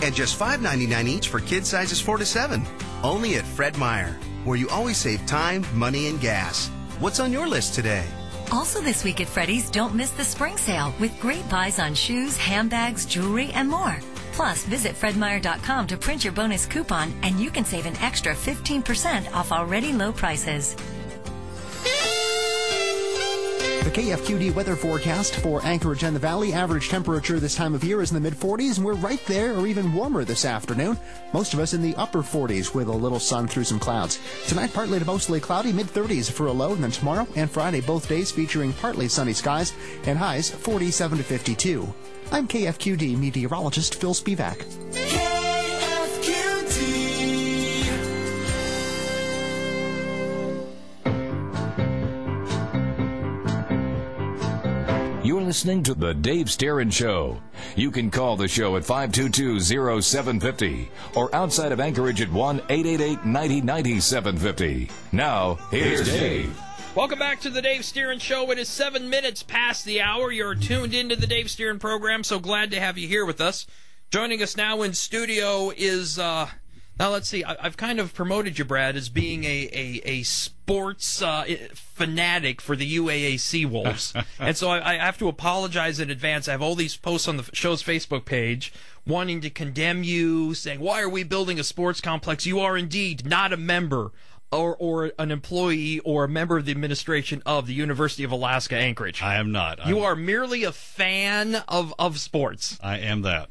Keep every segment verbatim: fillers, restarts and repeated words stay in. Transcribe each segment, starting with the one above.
and just five ninety-nine each for kid sizes four to seven. Only at Fred Meyer, where you always save time, money, and gas. What's on your list today? Also this week at Freddy's, don't miss the spring sale with great buys on shoes, handbags, jewelry, and more. Plus, visit fred meyer dot com to print your bonus coupon, and you can save an extra fifteen percent off already low prices. The K F Q D weather forecast for Anchorage and the Valley. Average temperature this time of year is in the mid forties, and we're right there or even warmer this afternoon. Most of us in the upper forties with a little sun through some clouds. Tonight, partly to mostly cloudy, mid thirties for a low, and then tomorrow and Friday, both days featuring partly sunny skies and highs forty-seven to fifty-two. I'm K F Q D meteorologist Phil Spivak. K F Q D. You're listening to The Dave Starin Show. You can call the show at five two two, oh seven five oh or outside of Anchorage at one eight eight eight, nine oh nine oh, seven five oh. Now, here's Dave. Welcome back to the Dave Starin Show. It is seven minutes past the hour. You're tuned into the Dave Starin program, so glad to have you here with us. Joining us now in studio is, uh, now let's see, I, I've kind of promoted you, Brad, as being a, a, a sports uh, fanatic for the U A A Seawolves. And so I, I have to apologize in advance. I have all these posts on the show's Facebook page wanting to condemn you, saying, why are we building a sports complex? You are indeed not a member Or, or an employee or a member of the administration of the University of Alaska Anchorage. I am not. You I'm, are merely a fan of, of sports. I am that.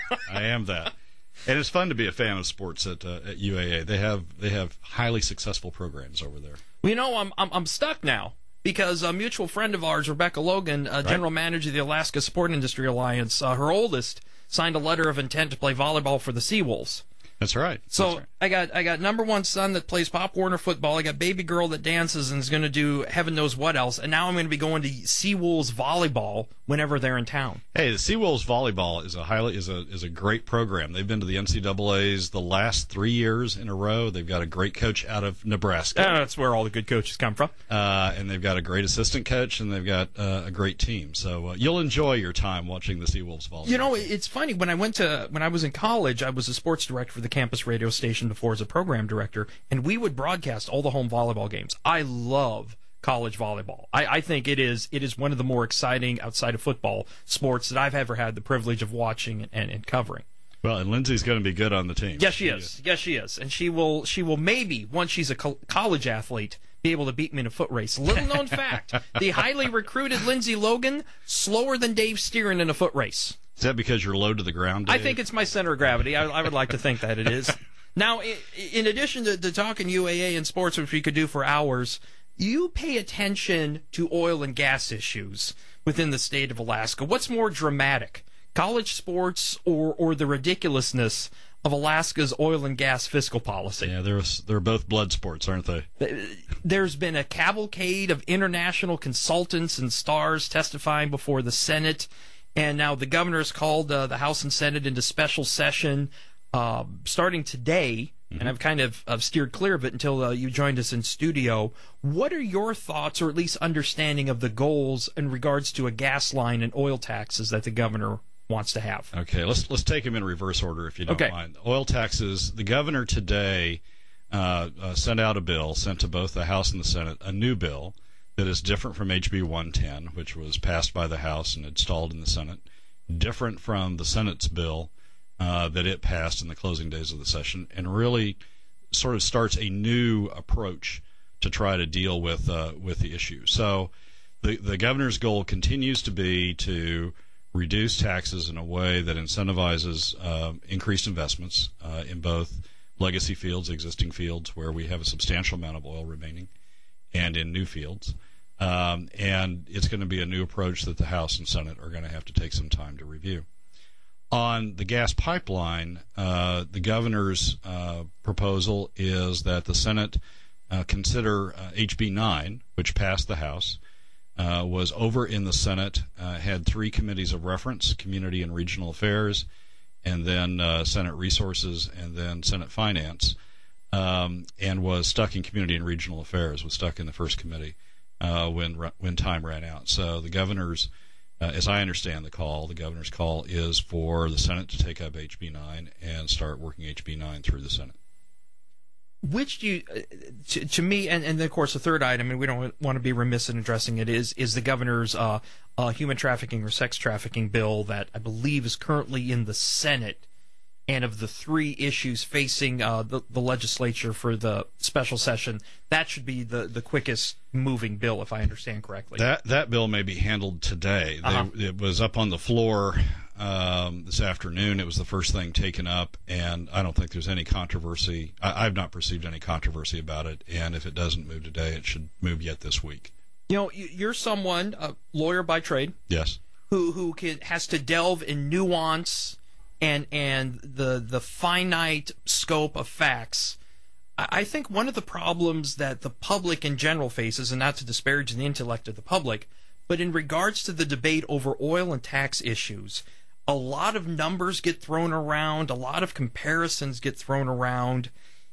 I am that. And it's fun to be a fan of sports at uh, at U A A. They have they have highly successful programs over there. Well, you know, I'm I'm, I'm stuck now because a mutual friend of ours, Rebecca Logan, uh, right. general manager of the Alaska Sport Industry Alliance, uh, her oldest signed a letter of intent to play volleyball for the Seawolves. That's right. So That's right. I got I got number one son that plays Pop Warner football. I got baby girl that dances and is going to do heaven knows what else. And now I'm going to be going to Seawolves volleyball whenever they're in town. Hey, the Seawolves volleyball is a highly is a is a great program. They've been to the N C double A's the last three years in a row. They've got a great coach out of Nebraska. Uh, that's where all the good coaches come from. Uh, and they've got a great assistant coach, and they've got uh, a great team. So uh, you'll enjoy your time watching the Seawolves volleyball. You know, it's funny when I went to when I was in college, I was a sports director for the campus radio station before as a program director, and we would broadcast all the home volleyball games. I love college volleyball. I, I think it is it is one of the more exciting outside of football sports that I've ever had the privilege of watching and, and covering. Well, and Lindsay's going to be good on the team. Yes, she is. Yes, she is, and she will she will maybe once she's a co- college athlete be able to beat me in a foot race. Little known fact: the highly recruited Lindsay Logan slower than Dave Starin in a foot race. Is that because you're low to the ground, Dave? I think it's my center of gravity. I, I would like to think that it is. Now, in addition to, to talking U A A and sports, which we could do for hours, you pay attention to oil and gas issues within the state of Alaska. What's more dramatic, college sports or, or the ridiculousness of Alaska's oil and gas fiscal policy? Yeah, they're, they're both blood sports, aren't they? There's been a cavalcade of international consultants and stars testifying before the Senate, and now the governor has called uh, the House and Senate into special session Uh, starting today, mm-hmm. and I've kind of I've steered clear of it until uh, you joined us in studio. What are your thoughts, or at least understanding, of the goals in regards to a gas line and oil taxes that the governor wants to have? Okay, let's let's take them in reverse order, if you don't okay. mind. Oil taxes. The governor today uh, uh, sent out a bill, sent to both the House and the Senate, a new bill that is different from H B one ten, which was passed by the House and installed in the Senate, different from the Senate's bill Uh, that it passed in the closing days of the session, and really sort of starts a new approach to try to deal with uh, with the issue. So the the governor's goal continues to be to reduce taxes in a way that incentivizes uh, increased investments uh, in both legacy fields, existing fields where we have a substantial amount of oil remaining, and in new fields. Um, and it's going to be a new approach that the House and Senate are going to have to take some time to review. On the gas pipeline, uh, the governor's uh, proposal is that the Senate uh, consider uh, H B nine, which passed the House, uh, was over in the Senate, uh, had three committees of reference, Community and Regional Affairs, and then uh, Senate Resources, and then Senate Finance, um, and was stuck in Community and Regional Affairs, was stuck in the first committee uh, when when time ran out. So the governor's Uh, as I understand the call, the governor's call is for the Senate to take up H B nine and start working H B nine through the Senate. Which do you, uh, to, to me, and, and of course the third item, and we don't want to be remiss in addressing it, is is the governor's uh, uh, human trafficking or sex trafficking bill that I believe is currently in the Senate. And of the three issues facing uh, the, the legislature for the special session, that should be the, the quickest moving bill, if I understand correctly. That that bill may be handled today. Uh-huh. They, it was up on the floor um, this afternoon. It was the first thing taken up, and I don't think there's any controversy. I, I've not perceived any controversy about it, and if it doesn't move today, it should move yet this week. You know, you're someone, a lawyer by trade, Yes. who who can, has to delve in nuance and and the the finite scope of facts. I think one of the problems that the public in general faces, and not to disparage the intellect of the public, but in regards to the debate over oil and tax issues, a lot of numbers get thrown around, a lot of comparisons get thrown around.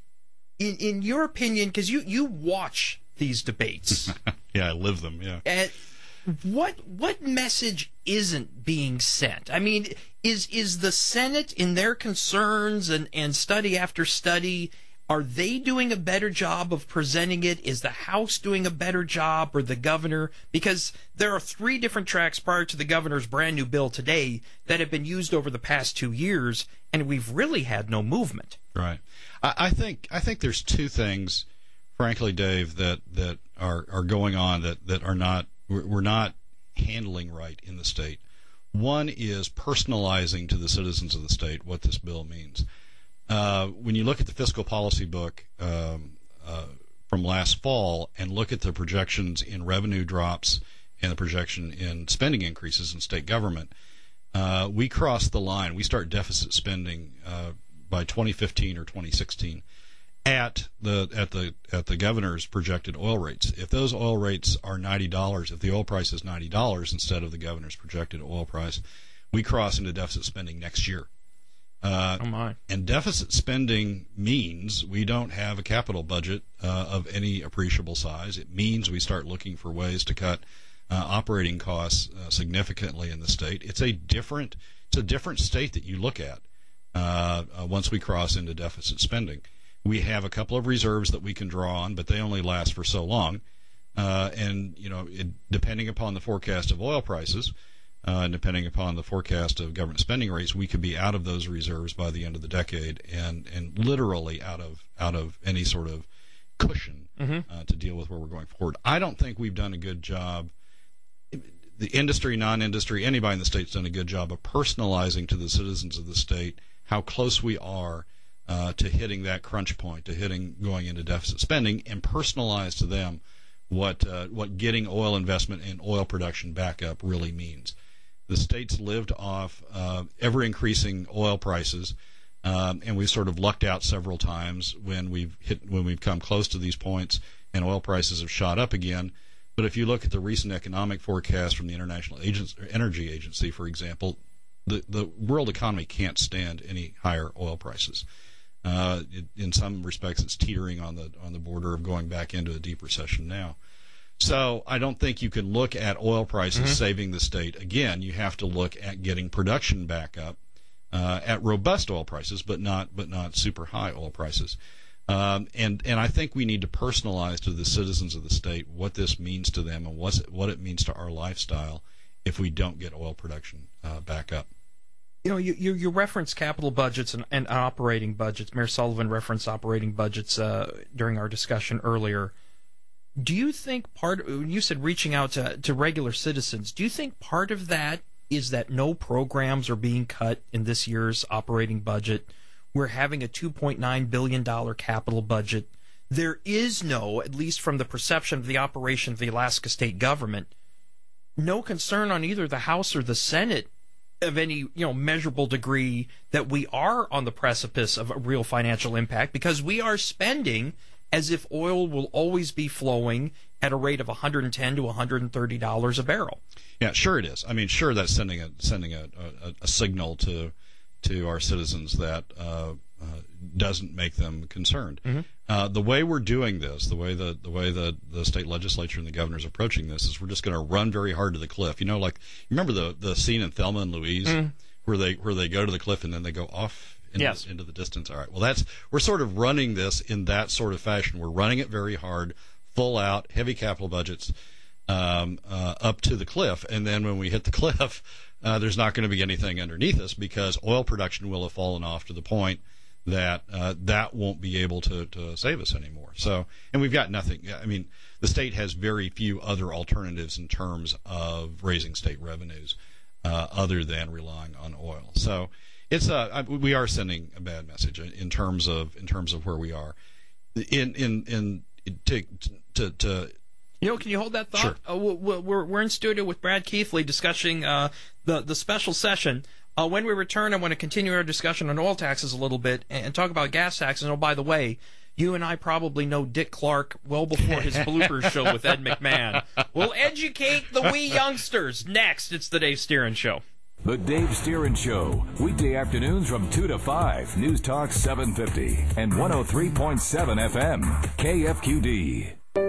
In in your opinion, because you, you watch these debates, Yeah, I live them, yeah. and what what message isn't being sent? I mean, is is the Senate in their concerns and, and study after study, are they doing a better job of presenting it? Is the House doing a better job, or the governor? Because there are three different tracks prior to the governor's brand new bill today that have been used over the past two years, and we've really had no movement. Right. I, I think I think there's two things, frankly, Dave, that, that are, are going on that, that are not we're, we're not handling right in the state. One is personalizing to the citizens of the state what this bill means. Uh, when you look at the fiscal policy book um, uh, from last fall and look at the projections in revenue drops and the projection in spending increases in state government, uh, we cross the line. We start deficit spending uh, by twenty fifteen or twenty sixteen at the at the at the governor's projected oil rates. If those oil rates are ninety dollars, if the oil price is ninety dollars instead of the governor's projected oil price, we cross into deficit spending next year. Uh, oh my! And deficit spending means we don't have a capital budget uh, of any appreciable size. It means we start looking for ways to cut uh, operating costs uh, significantly in the state. It's a different it's a different state that you look at uh, uh, once we cross into deficit spending. We have a couple of reserves that we can draw on, but they only last for so long. Uh, and you know, it, depending upon the forecast of oil prices. Uh, and depending upon the forecast of government spending rates, we could be out of those reserves by the end of the decade, and, and literally out of out of any sort of cushion mm-hmm. uh, to deal with where we're going forward. I don't think we've done a good job. The industry, non-industry, anybody in the state's done a good job of personalizing to the citizens of the state how close we are uh, to hitting that crunch point, to hitting going into deficit spending, and personalize to them what uh, what getting oil investment and oil production back up really means. The state's lived off uh, ever-increasing oil prices, um, and we've sort of lucked out several times when we've hit when we've come close to these points, and oil prices have shot up again. But if you look at the recent economic forecast from the International Agency, Energy Agency, for example, the the world economy can't stand any higher oil prices. Uh, it, in some respects, it's teetering on the on the border of going back into a deep recession now. So I don't think you can look at oil prices mm-hmm. saving the state. Again, you have to look at getting production back up uh, at robust oil prices, but not but not super high oil prices. Um, and and I think we need to personalize to the citizens of the state what this means to them and what's it, what it means to our lifestyle if we don't get oil production uh, back up. You know, you, you, you reference capital budgets and, and operating budgets. Mayor Sullivan referenced operating budgets uh, during our discussion earlier. Do you think part, when you said reaching out to, to regular citizens, do you think part of that is that no programs are being cut in this year's operating budget? We're having a two point nine billion dollars capital budget. There is no, at least from the perception of the operation of the Alaska state government, no concern on either the House or the Senate of any, you know, measurable degree that we are on the precipice of a real financial impact, because we are spending as if oil will always be flowing at a rate of one hundred ten to one hundred thirty dollars a barrel. Yeah, sure it is. I mean, sure that's sending a sending a, a, a signal to to our citizens that uh, uh, doesn't make them concerned. Mm-hmm. Uh, the way we're doing this, the way the the way the, the state legislature and the governor's approaching this, is we're just going to run very hard to the cliff. You know, like remember the the scene in Thelma and Louise mm. where they where they go to the cliff and then they go off into, yes. into the distance. All right. Well, that's we're sort of running this in that sort of fashion. We're running it very hard, full out, heavy capital budgets um, uh, up to the cliff, and then when we hit the cliff, uh, there's not going to be anything underneath us because oil production will have fallen off to the point that uh, that won't be able to, to save us anymore. So, and we've got nothing. I mean, the state has very few other alternatives in terms of raising state revenues uh, other than relying on oil. So, it's a we are sending a bad message in terms of in terms of where we are. In in in to to. to You know, can you hold that thought? Sure. Uh, we're we're in studio with Brad Keithley discussing uh, the the special session. Uh, when we return, I want to continue our discussion on oil taxes a little bit and, and talk about gas taxes. And oh, by the way, you and I probably know Dick Clark well before his bloopers show with Ed McMahon. We'll educate the wee youngsters. Next, it's the Dave Steeran Show. The Dave Steeran Show, weekday afternoons from two to five, News Talk seven fifty and one oh three point seven F M, K F Q D.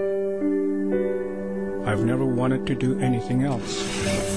I've never wanted to do anything else.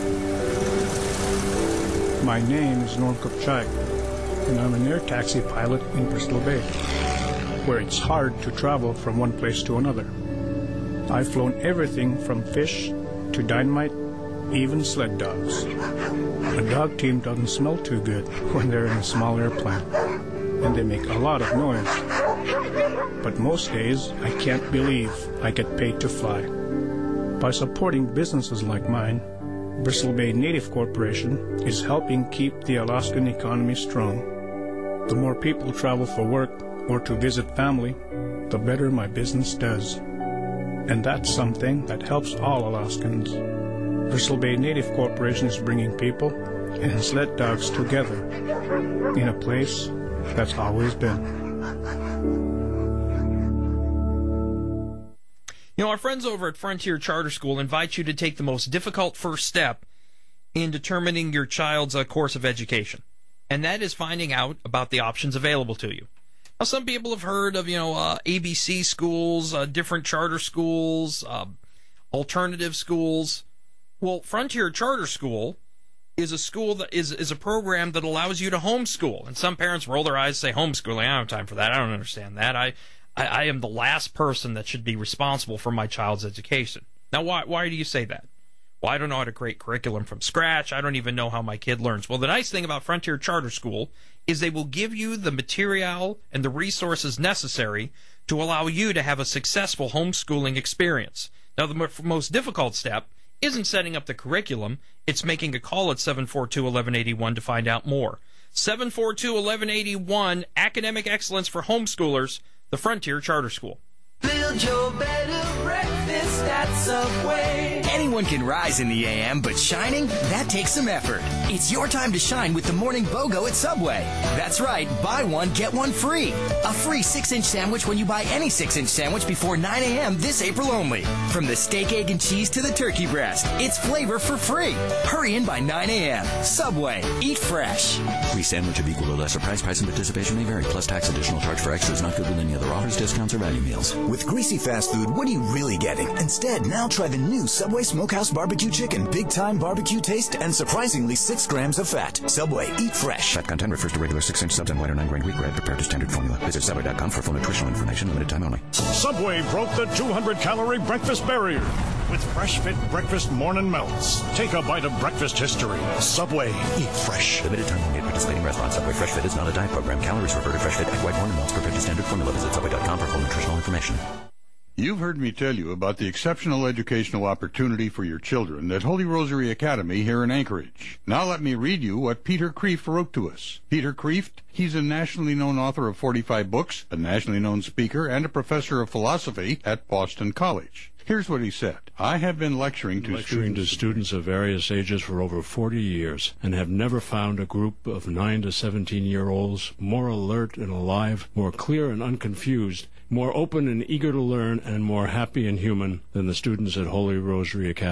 My name is Norm Kupchak, and I'm an air taxi pilot in Bristol Bay, where it's hard to travel from one place to another. I've flown everything from fish to dynamite, even sled dogs. A dog team doesn't smell too good when they're in a small airplane, and they make a lot of noise. But most days, I can't believe I get paid to fly. By supporting businesses like mine, Bristol Bay Native Corporation is helping keep the Alaskan economy strong. The more people travel for work or to visit family, the better my business does. And that's something that helps all Alaskans. Bristol Bay Native Corporation is bringing people and sled dogs together in a place that's always been. You know, our friends over at Frontier Charter School invite you to take the most difficult first step in determining your child's uh, course of education, and that is finding out about the options available to you. Now, some people have heard of, you know, uh, A B C schools, uh, different charter schools, uh, alternative schools. Well, Frontier Charter School is a school that is is a program that allows you to homeschool, and some parents roll their eyes and say, homeschooling, I don't have time for that. I don't understand that. I I, I am the last person that should be responsible for my child's education. Now, why why do you say that? Well, I don't know how to create curriculum from scratch. I don't even know how my kid learns. Well, the nice thing about Frontier Charter School is they will give you the material and the resources necessary to allow you to have a successful homeschooling experience. Now, the most difficult step isn't setting up the curriculum. It's making a call at seven four two, one one eight one to find out more. seven four two, one one eight one, Academic Excellence for Homeschoolers, the Frontier Charter School. Build your better breakfast at Subway. Anyone can rise in the A M, but shining, that takes some effort. It's your time to shine with the Morning BOGO at Subway. That's right, buy one, get one free. A free six-inch sandwich when you buy any six-inch sandwich before nine a.m. this April only. From the steak, egg, and cheese to the turkey breast, it's flavor for free. Hurry in by nine a.m. Subway, eat fresh. Free sandwich of equal or lesser price. Price and participation may vary. Plus tax, additional charge for extras not good with any other offers, discounts, or value meals. With greasy fast food, what are you really getting? Instead, now try the new Subway Smokehouse Barbecue Chicken. Big time barbecue taste and surprisingly six grams of fat. Subway, eat fresh. Fat content refers to regular six-inch subs and white or nine-grain wheat bread prepared to standard formula. Visit Subway dot com for full nutritional information. Limited time only. Subway broke the two hundred calorie breakfast barrier with Fresh Fit Breakfast Morning Melts. Take a bite of breakfast history. Subway, eat fresh. Limited time only at participating restaurants. Subway Fresh Fit is not a diet program. Calories refer to Fresh Fit Egg White Morning Melts prepared to standard formula. Visit Subway dot com for full nutritional information. You've heard me tell you about the exceptional educational opportunity for your children at Holy Rosary Academy here in Anchorage. Now let me read you what Peter Kreeft wrote to us. Peter Kreeft, he's a nationally known author of forty-five books, a nationally known speaker, and a professor of philosophy at Boston College. Here's what he said. I have been lecturing to lecturing students, to students of various ages for over forty years and have never found a group of nine to seventeen-year-olds more alert and alive, more clear and unconfused, more open and eager to learn, and more happy and human than the students at Holy Rosary Academy.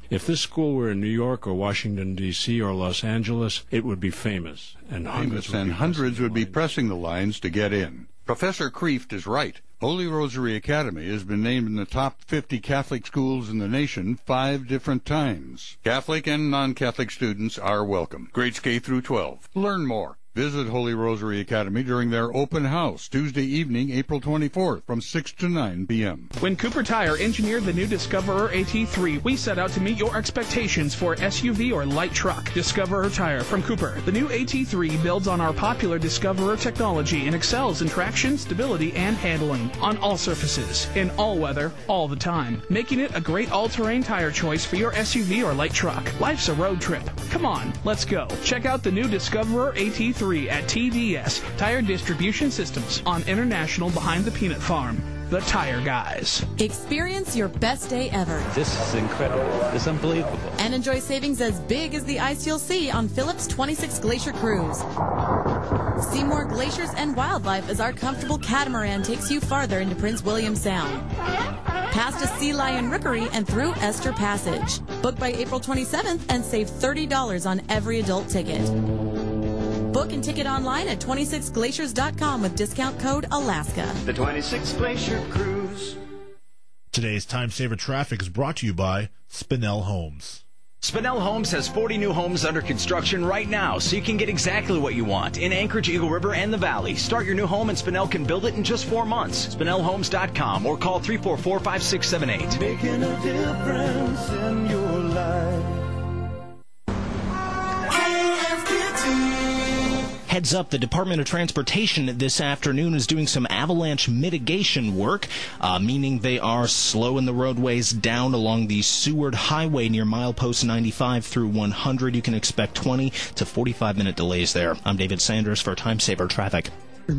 If this school were in New York or Washington, D C or Los Angeles, it would be famous, and hundreds, famous, and hundreds would be pressing the lines to get in. Professor Kreeft is right. Holy Rosary Academy has been named in the top fifty Catholic schools in the nation five different times. Catholic and non-Catholic students are welcome. Grades K through twelve. Learn more. Visit Holy Rosary Academy during their open house Tuesday evening, April twenty-fourth, from six to nine p.m. When Cooper Tire engineered the new Discoverer A T three, we set out to meet your expectations for S U V or light truck. Discoverer Tire from Cooper. The new A T three builds on our popular Discoverer technology and excels in traction, stability, and handling on all surfaces, in all weather, all the time, making it a great all-terrain tire choice for your S U V or light truck. Life's a road trip. Come on, let's go. Check out the new Discoverer A T three at T D S, Tire Distribution Systems, on International behind the Peanut Farm. The Tire Guys. Experience your best day ever. This is incredible. This is unbelievable. And enjoy savings as big as the ice you'll see on Phillips twenty-six Glacier Cruise. See more glaciers and wildlife as our comfortable catamaran takes you farther into Prince William Sound. Past a sea lion rookery and through Esther Passage. Book by April twenty-seventh and save thirty dollars on every adult ticket. Book and ticket online at twenty-six glaciers dot com with discount code Alaska. The twenty-six Glacier Cruise. Today's Time Saver Traffic is brought to you by Spinell Homes. Spinell Homes has forty new homes under construction right now, so you can get exactly what you want in Anchorage, Eagle River, and the Valley. Start your new home and Spinell can build it in just four months. Spinell Homes dot com or call three four four, five six seven eight. Making a difference in your life. Heads up, the Department of Transportation this afternoon is doing some avalanche mitigation work, uh, meaning they are slowing the roadways down along the Seward Highway near milepost ninety-five through one hundred. You can expect twenty to forty-five minute delays there. I'm David Sanders for Time Saver Traffic.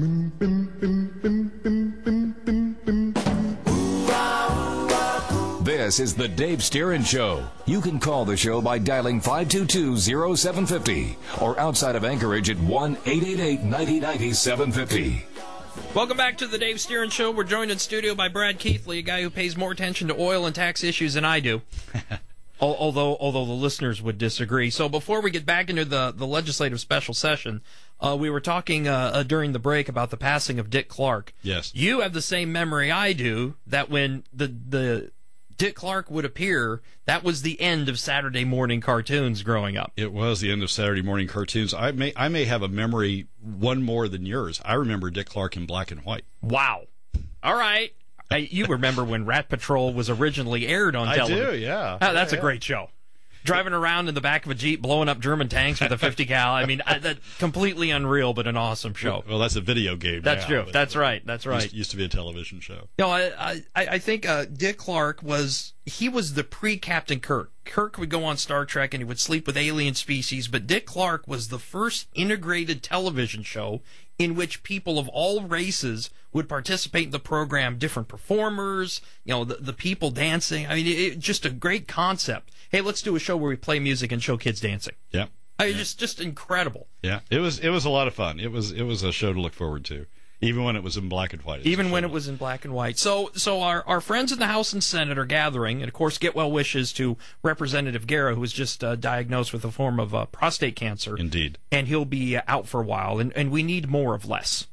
This is the Dave Sterin Show. You can call the show by dialing five two two, zero seven five zero or outside of Anchorage at one eight eight eight, nine oh nine oh, seven five zero. Welcome back to the Dave Sterin Show. We're joined in studio by Brad Keithley, a guy who pays more attention to oil and tax issues than I do. although although the listeners would disagree. So before we get back into the, the legislative special session, uh, we were talking uh, uh, during the break about the passing of Dick Clark. Yes. You have the same memory I do, that when the the Dick Clark would appear, that was the end of Saturday morning cartoons growing up. It was the end of Saturday morning cartoons. I may I may have a memory one more than yours. I remember Dick Clark in black and white. Wow. All right. I, you remember when Rat Patrol was originally aired on television. I do, yeah. Oh, that's yeah, a great show. Driving around in the back of a Jeep, blowing up German tanks with a fifty cal. I mean, I, that completely unreal, but an awesome show. Well, that's a video game. That's now, true. but, That's right. That's right. Used, used to be a television show. No, I I, I think uh, Dick Clark was he was the pre-Captain Kirk. Kirk would go on Star Trek and he would sleep with alien species, but Dick Clark was the first integrated television show in which people of all races would participate in the program, different performers, you know, the, the people dancing. I mean, it, it, just a great concept. Hey, let's do a show where we play music and show kids dancing. Yeah. I mean, yeah. just just incredible. Yeah, it was it was a lot of fun. It was it was a show to look forward to, even when it was in black and white. Even when it was in black and white. So so our, our friends in the House and Senate are gathering, and of course get well wishes to Representative Guerra, who was just uh, diagnosed with a form of uh, prostate cancer. Indeed. And he'll be uh, out for a while, and, and we need more of less.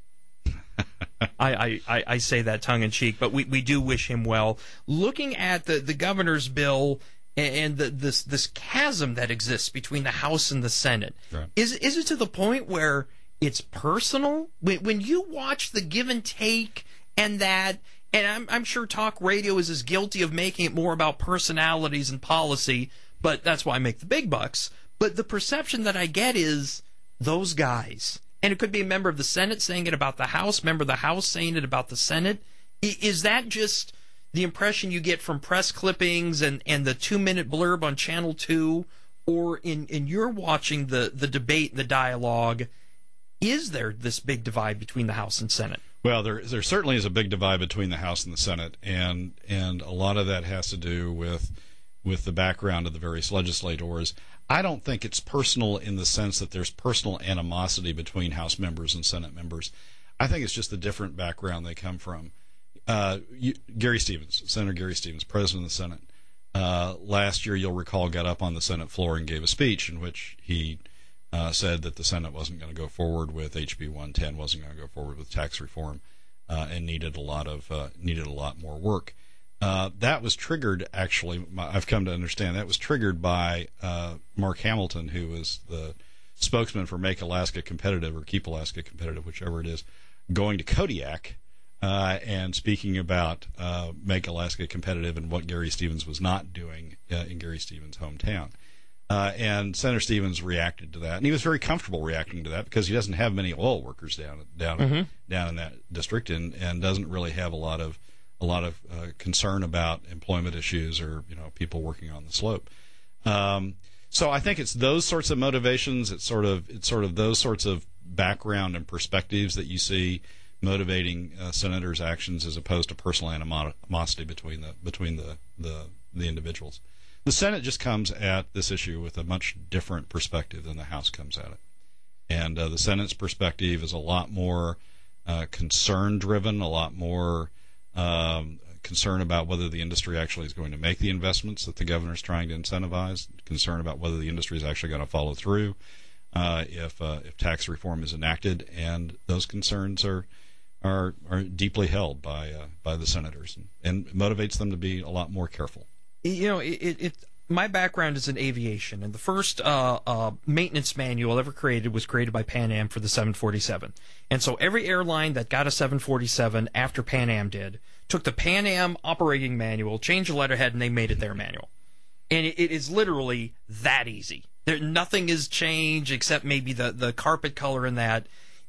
I, I, I say that tongue-in-cheek, but we, we do wish him well. Looking at the, the governor's bill and the, this this chasm that exists between the House and the Senate, right. is is it to the point where it's personal? When, when you watch the give and take and that, and I'm, I'm sure talk radio is as guilty of making it more about personalities and policy, but that's why I make the big bucks. But the perception that I get is those guys. And it could be a member of the Senate saying it about the House, member of the House saying it about the Senate. Is that just the impression you get from press clippings and, and the two-minute blurb on Channel two? Or in, in your watching the, the debate, the dialogue, is there this big divide between the House and Senate? Well, there there certainly is a big divide between the House and the Senate, and and a lot of that has to do with with the background of the various legislators. I don't think it's personal in the sense that there's personal animosity between House members and Senate members. I think it's just the different background they come from. Uh, you, Gary Stevens, Senator Gary Stevens, President of the Senate, uh, last year, you'll recall, got up on the Senate floor and gave a speech in which he uh, said that the Senate wasn't going to go forward with H B one ten, wasn't going to go forward with tax reform, uh, and needed a lot of uh, needed a lot more work. Uh, that was triggered, actually, I've come to understand, that was triggered by uh, Mark Hamilton, who was the spokesman for Make Alaska Competitive, or Keep Alaska Competitive, whichever it is, going to Kodiak uh, and speaking about uh, Make Alaska Competitive and what Gary Stevens was not doing uh, in Gary Stevens' hometown. Uh, and Senator Stevens reacted to that, and he was very comfortable reacting to that because he doesn't have many oil workers down down Mm-hmm. down in that district, and, and doesn't really have a lot of a lot of uh, concern about employment issues or you know people working on the slope. Um, so I think it's those sorts of motivations. It's sort of it's sort of those sorts of background and perspectives that you see motivating uh, senators' actions, as opposed to personal animosity between the between the, the the individuals. The Senate just comes at this issue with a much different perspective than the House comes at it, and uh, the Senate's perspective is a lot more uh, concern-driven, a lot more um, concern about whether the industry actually is going to make the investments that the governor is trying to incentivize, concern about whether the industry is actually going to follow through uh, if uh, if tax reform is enacted, and those concerns are are are deeply held by uh, by the senators, and, and motivates them to be a lot more careful. You know, it, it. My background is in aviation, and the first uh, uh, maintenance manual ever created was created by Pan Am for the seven forty-seven. And so every airline that got a seven forty-seven after Pan Am did took the Pan Am operating manual, changed the letterhead, and they made it their manual. And it, it is literally that easy. There, nothing is changed except maybe the, the carpet color in that.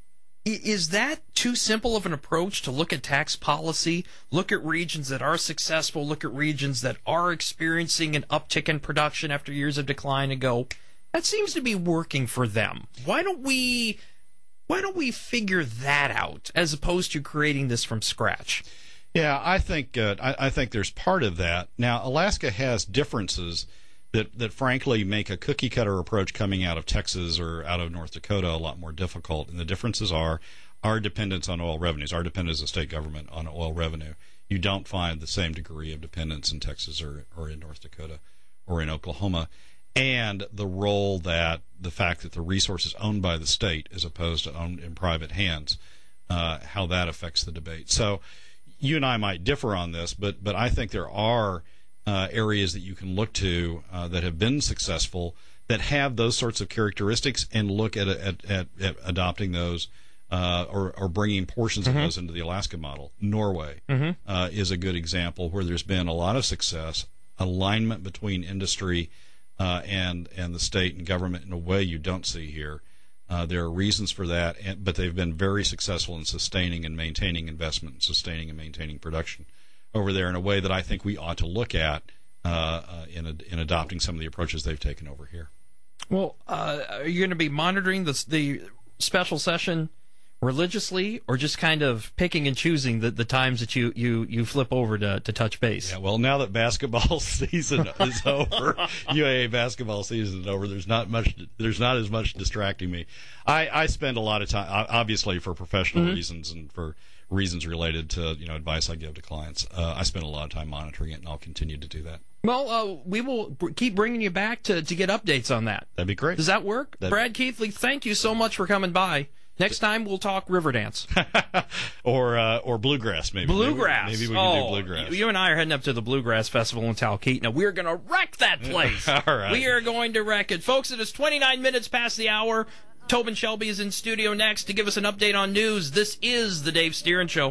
Is that too simple of an approach to look at tax policy, look at regions that are successful, look at regions that are experiencing an uptick in production after years of decline, and go, that seems to be working for them? Why don't we, why don't we figure that out as opposed to creating this from scratch? Yeah, I think uh, I, I think there's part of that. Now, Alaska has differences that, that frankly make a cookie-cutter approach coming out of Texas or out of North Dakota a lot more difficult. And the differences are our dependence on oil revenues, our dependence as a state government on oil revenue. You don't find the same degree of dependence in Texas or, or in North Dakota or in Oklahoma. And the role that the fact that the resource is owned by the state as opposed to owned in private hands, uh, how that affects the debate. So you and I might differ on this, but but I think there are Uh, areas that you can look to uh, that have been successful that have those sorts of characteristics, and look at at, at, at adopting those uh, or, or bringing portions Mm-hmm. of those into the Alaska model. Norway Mm-hmm. uh, is a good example where there's been a lot of success, alignment between industry uh, and and the state and government in a way you don't see here. Uh, there are reasons for that, and, but they've been very successful in sustaining and maintaining investment, and sustaining and maintaining production over there in a way that I think we ought to look at uh, uh, in a, in adopting some of the approaches they've taken over here. Well, uh, are you going to be monitoring the, the special session religiously, or just kind of picking and choosing the, the times that you, you, you flip over to, to touch base? Yeah, well, now that basketball season is over, U A A basketball season is over, there's not much, there's not as much distracting me. I, I spend a lot of time, obviously for professional Mm-hmm. reasons and for reasons related to you know advice I give to clients. Uh, I spend a lot of time monitoring it, and I'll continue to do that. Well, uh, we will b- keep bringing you back to, to get updates on that. That'd be great. Does that work? That'd Brad Keithley, thank you so much for coming by. Next time we'll talk Riverdance. or uh, or bluegrass, maybe. Bluegrass. Maybe, maybe we can oh, do bluegrass. You and I are heading up to the Bluegrass Festival in Talkeetna. We're going to wreck that place. All right. We are going to wreck it. Folks, it is twenty-nine minutes past the hour. Tobin Shelby is in studio next to give us an update on news. This is the Dave Steeren Show.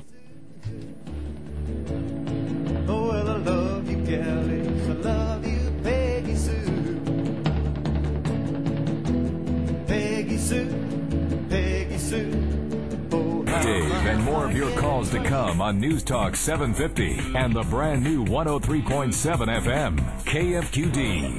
Oh, well, I love you, Gallies. I love you, Peggy Sue. Peggy Sue, Peggy Sue. Oh, Dave and more of your calls to come on News Talk seven fifty and the brand new one oh three point seven F M, K F Q D.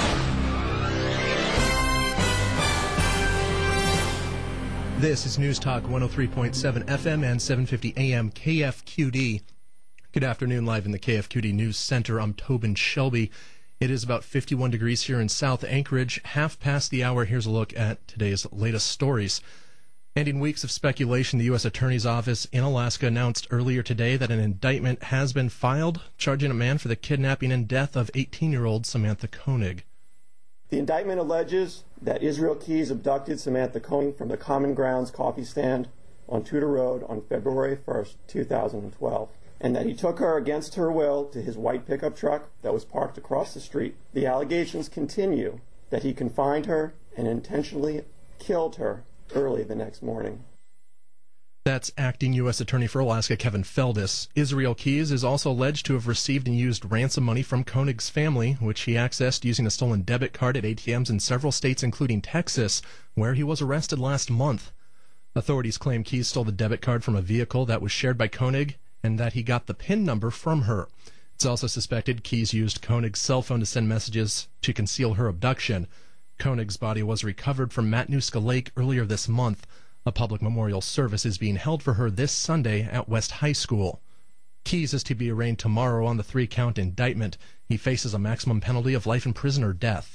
This is News Talk one oh three point seven F M and seven fifty A M K F Q D. Good afternoon, live in the K F Q D News Center. I'm Tobin Shelby. It is about fifty-one degrees here in South Anchorage. Half past the hour, here's a look at today's latest stories. Ending weeks of speculation, the U S Attorney's Office in Alaska announced earlier today that an indictment has been filed, charging a man for the kidnapping and death of eighteen-year-old Samantha Koenig. The indictment alleges that Israel Keys abducted Samantha Koenig from the Common Grounds coffee stand on Tudor Road on February first, two thousand twelve, and that he took her against her will to his white pickup truck that was parked across the street. The allegations continue that he confined her and intentionally killed her early the next morning. That's acting U S Attorney for Alaska Kevin Feldis. Israel Keys is also alleged to have received and used ransom money from Koenig's family, which he accessed using a stolen debit card at A T Ms in several states, including Texas, where he was arrested last month. Authorities claim Keys stole the debit card from a vehicle that was shared by Koenig and that he got the PIN number from her. It's also suspected Keys used Koenig's cell phone to send messages to conceal her abduction. Koenig's body was recovered from Matanuska Lake earlier this month. A public memorial service is being held for her this Sunday at West High School. Keys is to be arraigned tomorrow on the three-count indictment. He faces a maximum penalty of life in prison or death.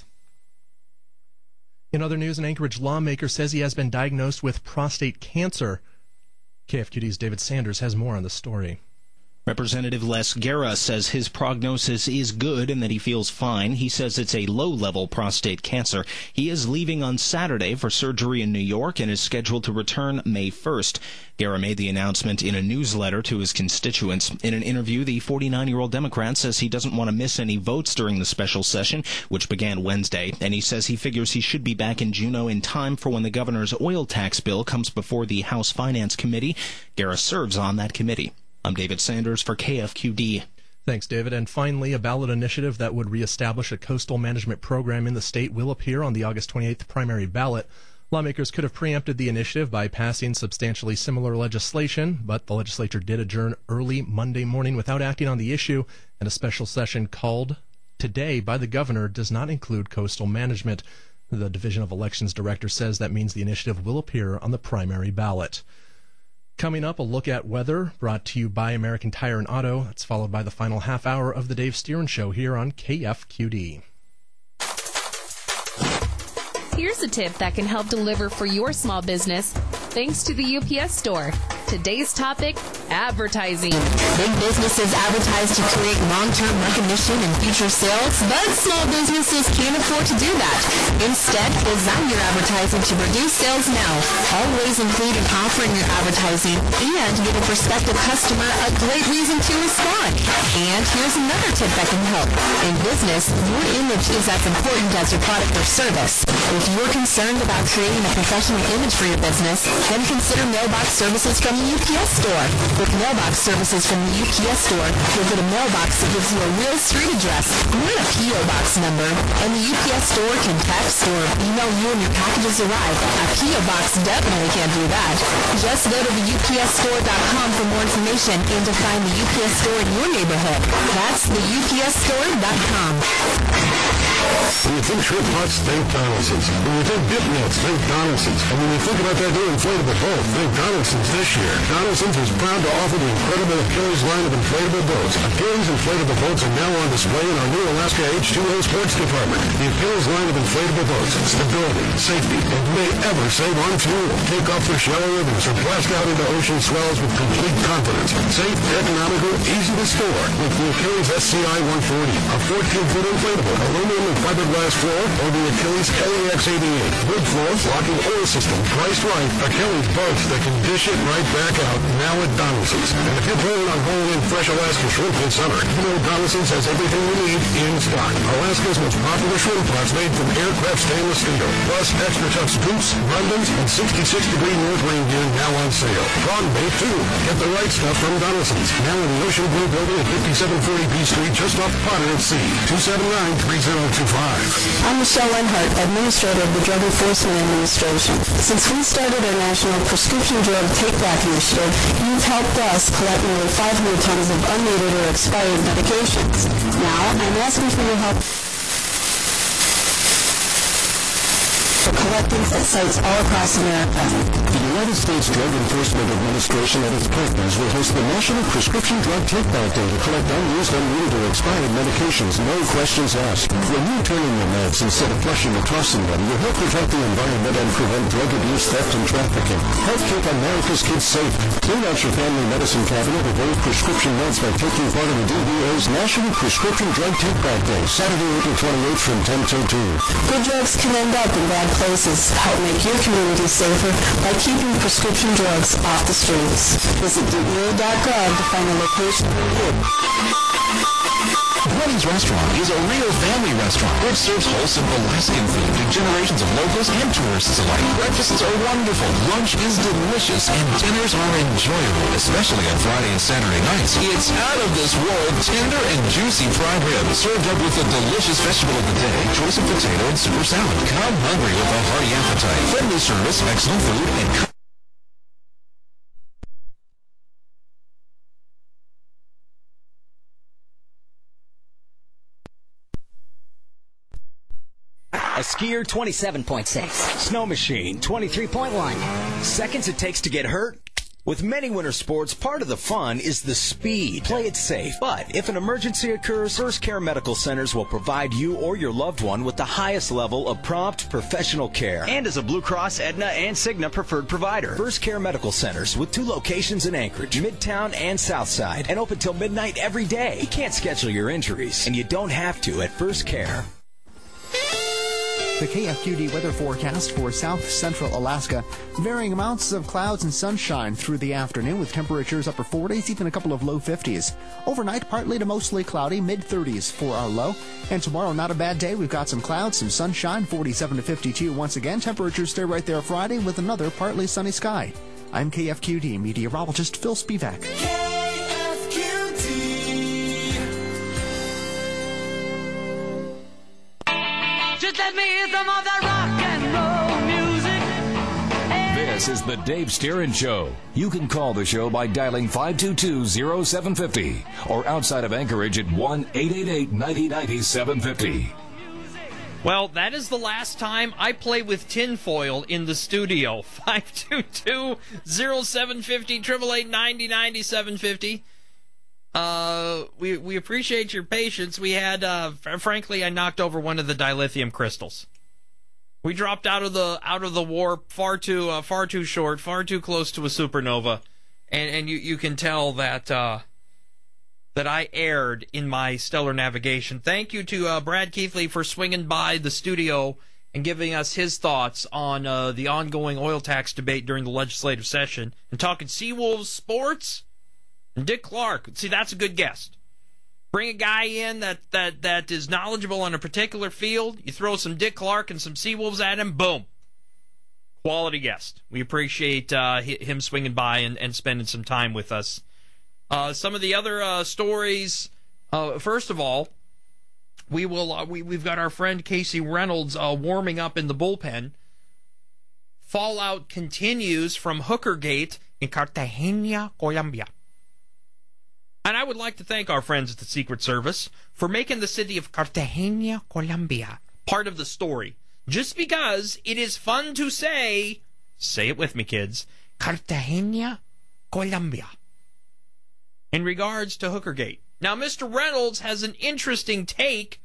In other news, an Anchorage lawmaker says he has been diagnosed with prostate cancer. K F Q D's David Sanders has more on the story. Representative Les Guerra says his prognosis is good and that he feels fine. He says it's a low-level prostate cancer. He is leaving on Saturday for surgery in New York and is scheduled to return May first. Guerra made the announcement in a newsletter to his constituents. In an interview, the forty-nine-year-old Democrat says he doesn't want to miss any votes during the special session, which began Wednesday, and he says he figures he should be back in Juneau in time for when the governor's oil tax bill comes before the House Finance Committee. Guerra serves on that committee. I'm David Sanders for K F Q D. Thanks, David. And finally, a ballot initiative that would reestablish a coastal management program in the state will appear on the August twenty-eighth primary ballot. Lawmakers could have preempted the initiative by passing substantially similar legislation, but the legislature did adjourn early Monday morning without acting on the issue, and a special session called today by the governor does not include coastal management. The Division of Elections director says that means the initiative will appear on the primary ballot. Coming up, a look at weather brought to you by American Tire and Auto. It's followed by the final half hour of the Dave Steeren Show here on K F Q D. Here's a tip that can help deliver for your small business thanks to the U P S Store. Today's topic, advertising. Big businesses advertise to create long-term recognition and future sales, but small businesses can't afford to do that. Instead, design your advertising to produce sales now. Always include an offer in your advertising and give a prospective customer a great reason to respond. And here's another tip that can help. In business, your image is as important as your product or service. If you're concerned about creating a professional image for your business, then consider mailbox services from the U P S Store. With mailbox services from the U P S Store, you'll get a mailbox that gives you a real street address, not a P O box number. And the U P S Store can text or email you when your packages arrive. A P O box definitely can't do that. Just go to the U P S store dot com for more information and to find the U P S Store in your neighborhood. That's the U P S store dot com. When you think shrimp pots, think Donaldson's. When you think dip nets, think Donaldson's. And when you think about that new inflatable boat, think Donaldson's this year. Donaldson's is proud to offer the incredible Achilles line of inflatable boats. Achilles inflatable boats are now on display in our new Alaska H two O Sports Department. The Achilles line of inflatable boats. Stability, safety, and may ever save on fuel. Take off for shallow rivers or blast out into ocean swells with complete confidence. Safe, economical, easy to store with the Achilles S C I one forty. A fourteen-foot inflatable, aluminum and fiberglass floor, or the Achilles L A X eighty-eight. Wood floor, locking oil system, priced right. Achilles boats that can dish it right back out, now at Donaldson's. And if you're planning on hauling in fresh Alaska shrimp this summer, you know Donaldson's has everything you need in stock. Alaska's most popular shrimp pots made from aircraft stainless steel, plus extra tough scoops, rundums, and sixty-six degree north rain gear now on sale. Prawn bait too. Get the right stuff from Donaldson's. Now in the Ocean Blue Building at fifty-seven forty B Street, just off Potter at Sea. two seven nine, three zero two five. I'm Michelle Lenhart, Administrator of the Drug Enforcement Administration. Since we started our National Prescription Drug Take-Back Initiative, you've helped us collect nearly five hundred tons of unneeded or expired medications. Now, I'm asking for your help. for collectors at sites all across America. The United States Drug Enforcement Administration and its partners will host the National Prescription Drug Take-Back Day to collect unused, unneeded, or expired medications, no questions asked. When you turn in your meds instead of flushing or tossing them, you help protect the environment and prevent drug abuse, theft, and trafficking. Help keep America's kids safe. Clean out your family medicine cabinet of old prescription meds by taking part in the D B A's National Prescription Drug Take-Back Day, Saturday, April twenty-eighth from ten till two. Good drugs can end up in bad places. Help make your community safer by keeping prescription drugs off the streets. Visit D B A dot gov to find a location near you. Wendy's Restaurant is a real family restaurant which serves wholesome Alaskan food to generations of locals and tourists alike. Breakfasts are wonderful, lunch is delicious, and dinners are enjoyable, especially on Friday and Saturday nights. It's out of this world, tender and juicy fried ribs, served up with the delicious vegetable of the day, choice of potato and super salad. Come hungry with a hearty appetite, friendly service, excellent food, and A skier, twenty-seven point six. Snow machine, twenty-three point one. Seconds it takes to get hurt? With many winter sports, part of the fun is the speed. Play it safe. But if an emergency occurs, First Care Medical Centers will provide you or your loved one with the highest level of prompt professional care. And as a Blue Cross, Aetna, and Cigna preferred provider. First Care Medical Centers with two locations in Anchorage, Midtown, and Southside. And open till midnight every day. You can't schedule your injuries, and you don't have to at First Care. The K F Q D weather forecast for south central Alaska. Varying amounts of clouds and sunshine through the afternoon with temperatures upper forties, even a couple of low fifties. Overnight, partly to mostly cloudy, mid thirties for our low. And tomorrow, not a bad day. We've got some clouds, some sunshine, forty-seven to fifty-two once again. Temperatures stay right there Friday with another partly sunny sky. I'm K F Q D meteorologist Phil Spivak. Just let me hear some of that rock and roll music. This is the Dave Steeran Show. You can call the show by dialing five two two, zero seven five zero or outside of Anchorage at one eight eight eight, nine oh nine oh, seven five zero. Well, that is the last time I play with tinfoil in the studio. five two two, zero seven five zero, eight eight eight, nine oh nine oh, seven five zero. Uh, we we appreciate your patience. We had, uh, frankly, I knocked over one of the dilithium crystals. We dropped out of the out of the warp far too uh, far too short, far too close to a supernova, and and you you can tell that uh, that I erred in my stellar navigation. Thank you to uh, Brad Keithley for swinging by the studio and giving us his thoughts on uh, the ongoing oil tax debate during the legislative session and talking Seawolves sports. And Dick Clark, see, that's a good guest. Bring a guy in that, that, that is knowledgeable on a particular field. You throw some Dick Clark and some Seawolves at him, boom. Quality guest. We appreciate uh, him swinging by and, and spending some time with us. Uh, some of the other uh, stories, uh, first of all, we will uh, we, we've got our friend Casey Reynolds uh, warming up in the bullpen. Fallout continues from Hookergate in Cartagena, Colombia. And I would like to thank our friends at the Secret Service for making the city of Cartagena, Colombia, part of the story. Just because it is fun to say, say it with me, kids, Cartagena, Colombia. In regards to Hookergate. Now, Mister Reynolds has an interesting take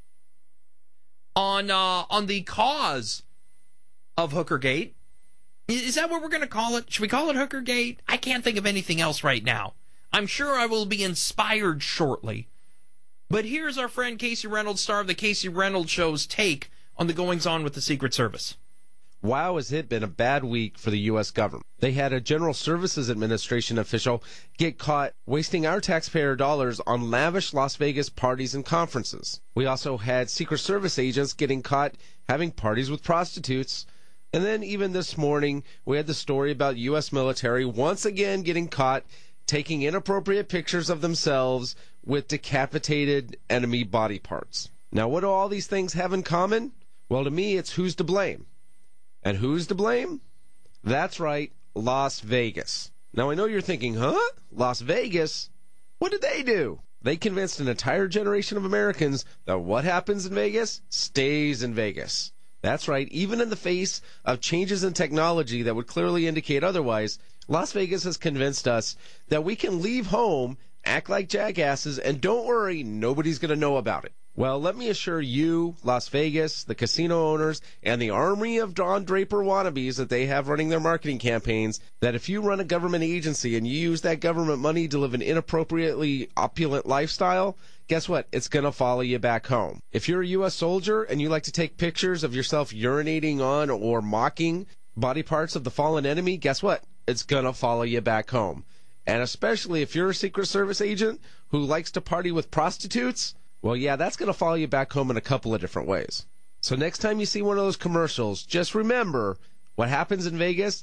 on uh, on the cause of Hookergate. Is that what we're going to call it? Should we call it Hookergate? I can't think of anything else right now. I'm sure I will be inspired shortly. But here's our friend Casey Reynolds, star of the Casey Reynolds Show's take on the goings-on with the Secret Service. Wow, has it been a bad week for the U S government. They had a General Services Administration official get caught wasting our taxpayer dollars on lavish Las Vegas parties and conferences. We also had Secret Service agents getting caught having parties with prostitutes. And then even this morning, we had the story about U S military once again getting caught taking inappropriate pictures of themselves with decapitated enemy body parts. Now, what do all these things have in common? Well, to me, it's who's to blame. And who's to blame? That's right, Las Vegas. Now, I know you're thinking, huh? Las Vegas? What did they do? They convinced an entire generation of Americans that what happens in Vegas stays in Vegas. That's right. Even in the face of changes in technology that would clearly indicate otherwise, Las Vegas has convinced us that we can leave home, act like jackasses, and don't worry, nobody's going to know about it. Well, let me assure you, Las Vegas, the casino owners, and the army of Don Draper wannabes that they have running their marketing campaigns, that if you run a government agency and you use that government money to live an inappropriately opulent lifestyle, guess what? It's going to follow you back home. If you're a U S soldier and you like to take pictures of yourself urinating on or mocking body parts of the fallen enemy, guess what? It's going to follow you back home. And especially if you're a Secret Service agent who likes to party with prostitutes, well, yeah, that's going to follow you back home in a couple of different ways. So next time you see one of those commercials, just remember, what happens in Vegas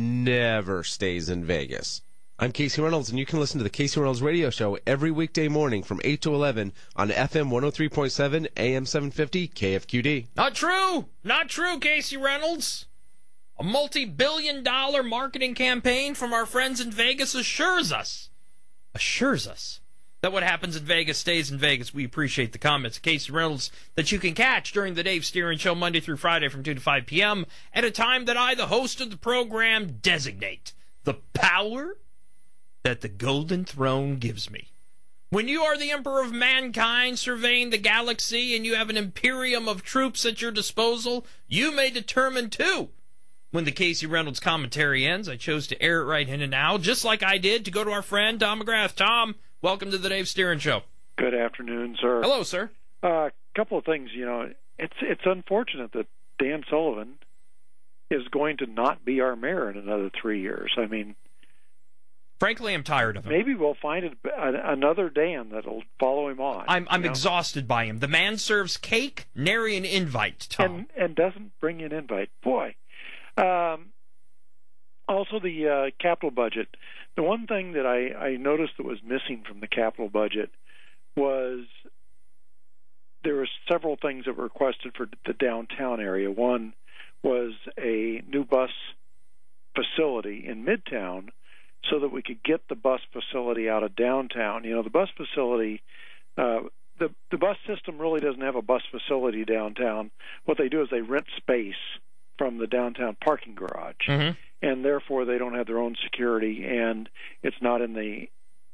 never stays in Vegas. I'm Casey Reynolds, and you can listen to the Casey Reynolds Radio Show every weekday morning from eight to eleven on F M one oh three point seven, A M seven fifty, K F Q D. Not true! Not true, Casey Reynolds! A multi-billion dollar marketing campaign from our friends in Vegas assures us, assures us, that what happens in Vegas stays in Vegas. We appreciate the comments. Casey Reynolds, that you can catch during the Dave Steeren Show Monday through Friday from two to five p.m. at a time that I, the host of the program, designate. The power that the Golden Throne gives me. When you are the Emperor of Mankind surveying the galaxy and you have an imperium of troops at your disposal, you may determine, too, when the Casey Reynolds commentary ends. I chose to air it right in and now, just like I did to go to our friend Tom McGrath. Tom, welcome to the Dave Steeren Show. Good afternoon, sir. Hello, sir. A uh, couple of things. You know, it's it's unfortunate that Dan Sullivan is going to not be our mayor in another three years. I mean, frankly, I'm tired of him. Maybe we'll find a, another Dan that'll follow him on. I'm I'm you know? exhausted by him. The man serves cake, nary an invite, Tom. And, and doesn't bring an invite. Boy. Um, also, the uh, capital budget. The one thing that I, I noticed that was missing from the capital budget was there were several things that were requested for the downtown area. One was a new bus facility in Midtown so that we could get the bus facility out of downtown. You know, the bus facility, uh, the, the bus system really doesn't have a bus facility downtown. What they do is they rent space from the downtown parking garage, mm-hmm. and therefore they don't have their own security, and it's not in the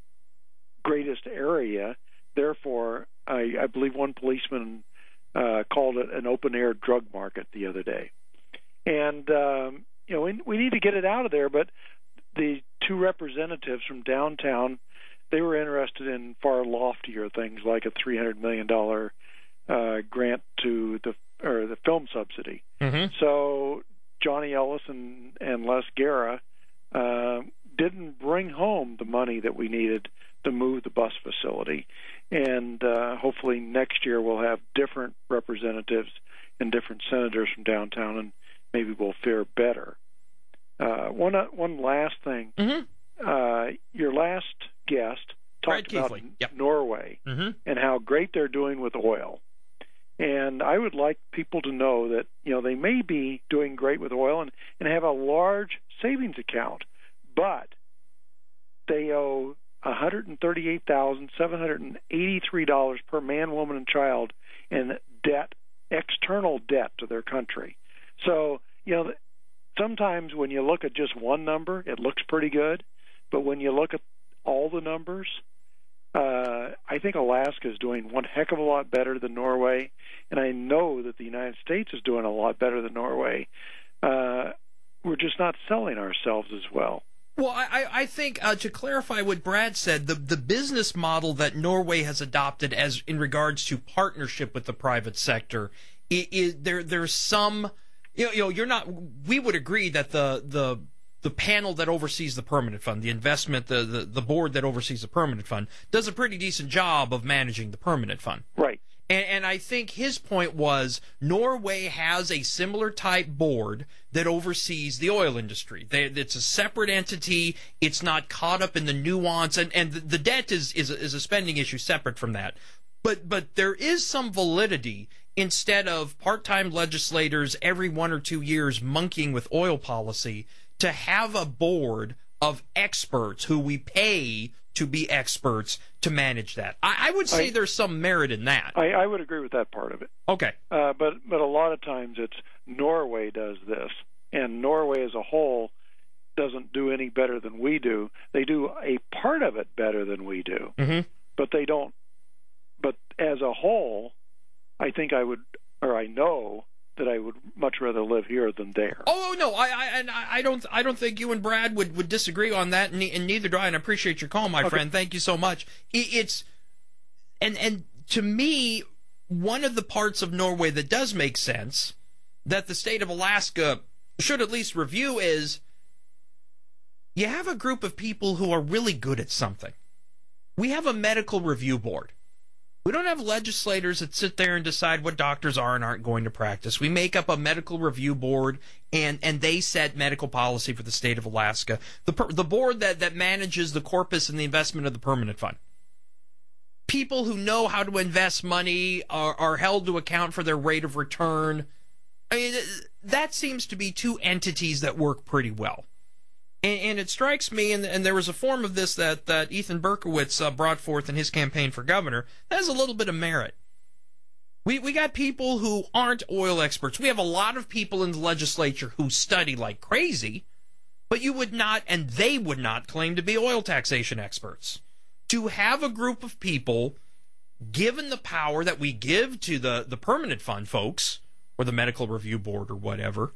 greatest area. Therefore, I, I believe one policeman uh, called it an open-air drug market the other day. And, um, you know, we, we need to get it out of there, but the two representatives from downtown, they were interested in far loftier things like a three hundred million dollars uh, grant to the or the film subsidy. Mm-hmm. So Johnny Ellis and, and Les Guerra uh, didn't bring home the money that we needed to move the bus facility. And uh, hopefully next year we'll have different representatives and different senators from downtown, and maybe we'll fare better. Uh, one one last thing. Mm-hmm. Uh, your last guest talked Brad about Keithley. Yep. Norway mm-hmm. and how great they're doing with oil. And I would like people to know that, you know, they may be doing great with oil and, and have a large savings account, but they owe one hundred thirty-eight thousand seven hundred eighty-three dollars per man, woman, and child in debt, external debt to their country. So, you know, sometimes when you look at just one number, it looks pretty good, but when you look at all the numbers, Uh, I think Alaska is doing one heck of a lot better than Norway, and I know that the United States is doing a lot better than Norway. Uh, we're just not selling ourselves as well. Well, I, I think uh, to clarify what Brad said, the the business model that Norway has adopted as in regards to partnership with the private sector is, is there. There's some, you know, you know, you're not. We would agree that the the the panel that oversees the permanent fund, the investment, the, the, the board that oversees the permanent fund, does a pretty decent job of managing the permanent fund. Right. And, and I think his point was Norway has a similar type board that oversees the oil industry. They, it's a separate entity. It's not caught up in the nuance, and, and the, the debt is, is, a, is a spending issue separate from that. But but there is some validity instead of part-time legislators every one or two years monkeying with oil policy, to have a board of experts who we pay to be experts to manage that. I, I would say I, there's some merit in that. I, I would agree with that part of it. Okay. Uh, but but a lot of times it's, Norway does this, and Norway as a whole doesn't do any better than we do. They do a part of it better than we do, mm-hmm. but they don't. But as a whole, I think I would, or I know that I would much rather live here than there. Oh no, I I and I don't I don't think you and Brad would, would disagree on that, and, and neither do I. And I appreciate your call, my okay. friend. Thank you so much. It's and and to me, one of the parts of Norway that does make sense that the state of Alaska should at least review is you have a group of people who are really good at something. We have a medical review board. We don't have legislators that sit there and decide what doctors are and aren't going to practice. We make up a medical review board, and, and they set medical policy for the state of Alaska. The per, the board that, that manages the corpus and the investment of the permanent fund. People who know how to invest money are, are held to account for their rate of return. I mean, that seems to be two entities that work pretty well. And, and it strikes me, and, and there was a form of this that, that Ethan Berkowitz uh, brought forth in his campaign for governor, that has a little bit of merit. We we got people who aren't oil experts. We have a lot of people in the legislature who study like crazy, but you would not, and they would not claim to be oil taxation experts. To have a group of people, given the power that we give to the, the permanent fund folks, or the medical review board or whatever,